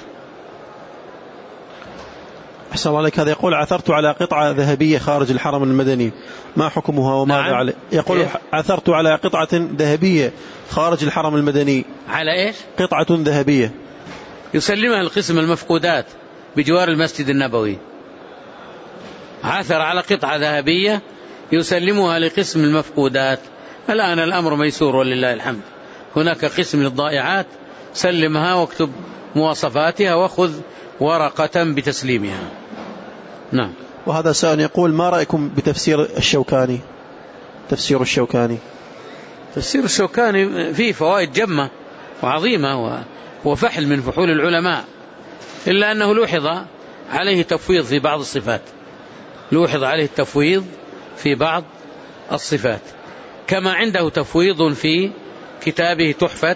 أحسن الله عليك. هذا يقول عثرت على قطعة ذهبية خارج الحرم المدني، ما حكمها وماذا نعم. عليه؟ يقول عثرت على قطعة ذهبية خارج الحرم المدني. على إيش؟ قطعة ذهبية يسلمها القسم المفقودات بجوار المسجد النبوي. عثر على قطعة ذهبية يسلمها لقسم المفقودات. الآن الأمر ميسور ولله الحمد، هناك قسم للضائعات، سلمها واكتب مواصفاتها وخذ ورقة بتسليمها. نعم. وهذا سائل يقول ما رأيكم بتفسير الشوكاني؟ تفسير الشوكاني. تفسير الشوكاني فيه فوائد جمة وعظيمة وفحل من فحول العلماء، إلا أنه لوحظ عليه تفويض في بعض الصفات، لوحظ عليه التفويض في بعض الصفات، كما عنده تفويض في كتابه تحفة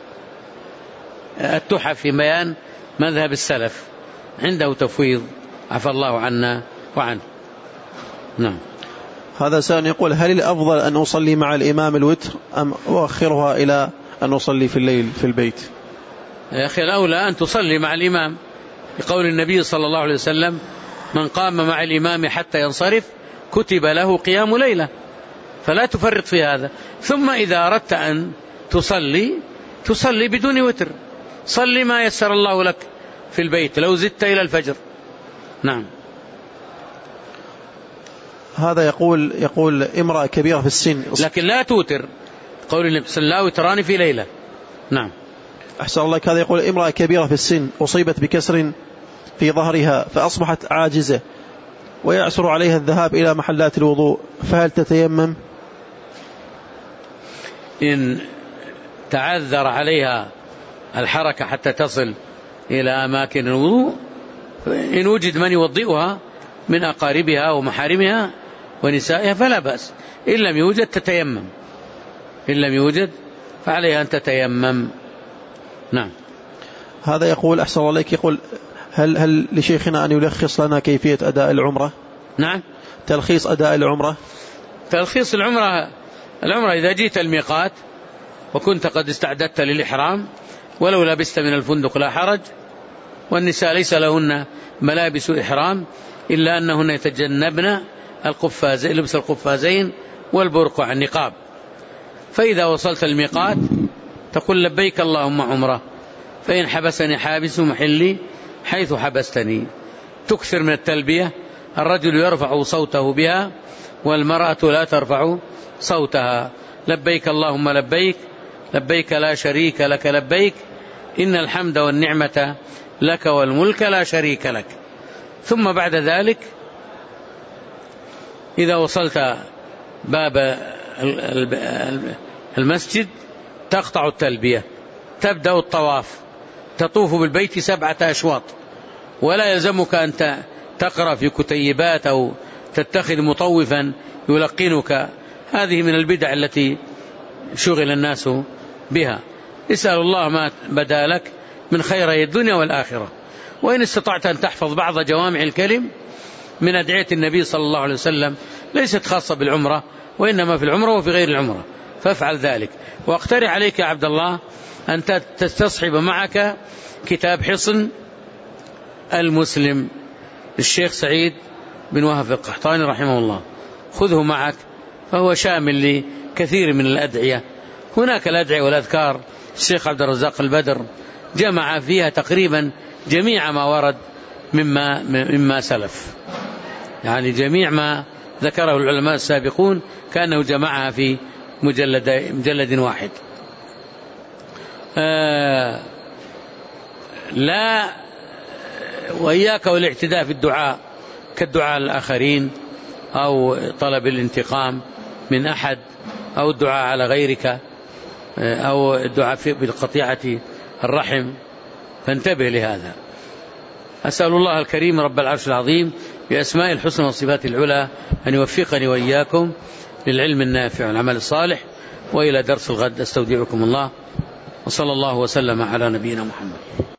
التحف في بيان مذهب السلف، عنده تفويض عفى الله عنا وعنه. نعم. هذا سائل يقول هل الأفضل أن أصلي مع الإمام الوتر أم أؤخرها إلى أن أصلي في الليل في البيت؟ يا أخي الأولى أن تصلي مع الإمام، لقول النبي صلى الله عليه وسلم من قام مع الإمام حتى ينصرف كتب له قيام ليلة، فلا تفرط في هذا. ثم إذا أردت أن تصلي بدون وتر، صلي ما يسر الله لك في البيت لو زدت إلى الفجر. نعم. هذا يقول امرأة كبيرة في السن لكن لا توتر، قول النبي صلى الله عليه وسلم لا وتران في ليلة. نعم. أحسن الله. هذا يقول امرأة كبيرة في السن أصيبت بكسر في ظهرها فأصبحت عاجزة ويعسر عليها الذهاب إلى محلات الوضوء، فهل تتيمم؟ إن تعذر عليها الحركة حتى تصل إلى أماكن الوضوء، إن وجد من يوضئها من أقاربها ومحارمها ونسائها فلا بأس، إن لم يوجد تتيمم، إن لم يوجد فعليها أن تتيمم. نعم. هذا يقول أحسن الله عليك، يقول هل لشيخنا أن يلخص لنا كيفية أداء العمرة؟ نعم. تلخيص أداء العمرة. تلخيص العمرة إذا جيت الميقات وكنت قد استعددت للإحرام ولو لبست من الفندق لا حرج، والنساء ليس لهن ملابس إحرام إلا أنهن يتجنبن القفازين، لبس القفازين والبرقع النقاب. فإذا وصلت الميقات تقول لبيك اللهم عمرة، فإن حبسني حابس محلي حيث حبستني. تكثر من التلبية، الرجل يرفع صوته بها والمرأة لا ترفع صوتها. لبيك اللهم لبيك، لبيك لا شريك لك لبيك، إن الحمد والنعمة لك والملك لا شريك لك. ثم بعد ذلك إذا وصلت باب المسجد تقطع التلبية، تبدأ الطواف، تطوف بالبيت 7 أشواط، ولا يلزمك أن تقرأ في كتيبات أو تتخذ مطوفا يلقنك، هذه من البدع التي شغل الناس بها. اسأل الله ما بدا لك من خيري الدنيا والآخرة. وإن استطعت أن تحفظ بعض جوامع الكلم من أدعية النبي صلى الله عليه وسلم ليست خاصة بالعمرة، وإنما في العمرة وفي غير العمرة، فافعل ذلك. واقترح عليك يا عبد الله أن تستصحب معك كتاب حصن المسلم للشيخ سعيد بن وهب القحطاني رحمه الله، خذه معك، فهو شامل لكثير من الأدعية. هناك الأدعية والأذكار الشيخ عبد الرزاق البدر جمع فيها تقريبا جميع ما ورد مما سلف، يعني جميع ما ذكره العلماء السابقون كأنه جمعها في مجلد واحد. لا، وإياك والاعتداء في الدعاء كالدعاء الآخرين أو طلب الانتقام من أحد أو الدعاء على غيرك أو الدعاء بالقطيعة الرحم، فانتبه لهذا. أسأل الله الكريم رب العرش العظيم بأسماء الحسنى والصفات العلى أن يوفقني وإياكم للعلم النافع والعمل الصالح. وإلى درس الغد، أستودعكم الله، وصلى الله وسلم على نبينا محمد.